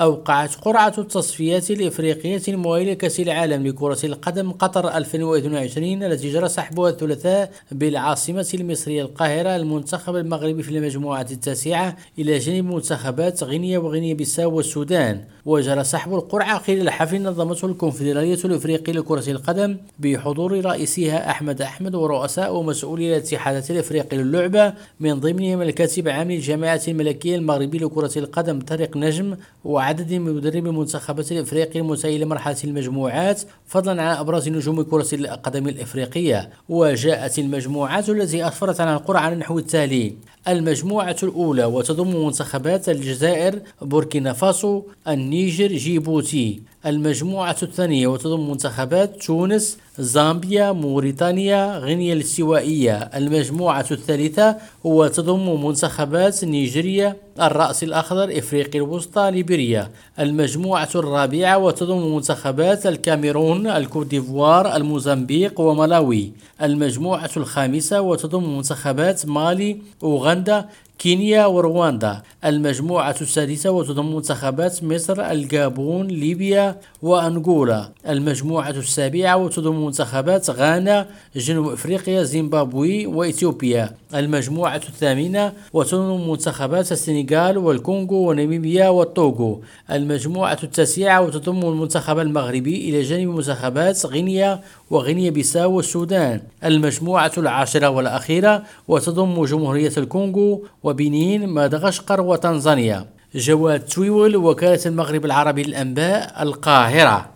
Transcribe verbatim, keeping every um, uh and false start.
أوقعت قرعة التصفيات الإفريقية المؤهلة لكأس العالم لكرة القدم قطر ألفين واثنين وعشرين التي جرى سحبها الثلاثاء بالعاصمة المصرية القاهرة المنتخب المغربي في المجموعة التاسعة إلى جانب منتخبات غينيا وغينيا بيساو والسودان. وجرى سحب القرعة خلال حفل نظمته الكونفدرالية الإفريقية لكرة القدم بحضور رئيسها أحمد أحمد ورؤساء ومسؤولي الاتحادات الإفريقية للعبة، من ضمنهم الكاتب العام للجامعة الملكية المغربية لكرة القدم طارق نجم، وعدد من مدربي المنتخبات الإفريقية المتأهلة لمرحلة المجموعات، فضلا عن أبرز نجوم كرة القدم الإفريقية. وجاءت المجموعات التي أسفرت عن القرعة على النحو التالي: المجموعة الأولى وتضم منتخبات الجزائر، بوركينا فاسو، النيجر، جيبوتي. المجموعة الثانية وتضم منتخبات تونس، زامبيا، موريتانيا، غينيا الاستوائية. المجموعة الثالثة وتضم منتخبات نيجيريا، الرأس الأخضر، إفريقيا الوسطى، ليبيريا. المجموعة الرابعة وتضم منتخبات الكاميرون، الكوت ديفوار، الموزمبيق وملاوي. المجموعة الخامسة وتضم منتخبات مالي، أوغندا، كينيا ورواندا. المجموعة السادسة وتضم منتخبات مصر، الجابون، ليبيا وأنغولا. المجموعة السابعة وتضم منتخبات غانا، جنوب أفريقيا، زيمبابوي وإثيوبيا. المجموعة الثامنة وتضم منتخبات السنغال والكونغو وناميبيا والطوغو. المجموعة التاسعة وتضم المنتخب المغربي إلى جانب منتخبات غينيا وغينيا بيساو والسودان. المجموعة العاشرة والأخيرة وتضم جمهورية الكونغو وبنين، مدغشقر وتنزانيا. جواد تويول، وكالة المغرب العربي للأنباء، القاهرة.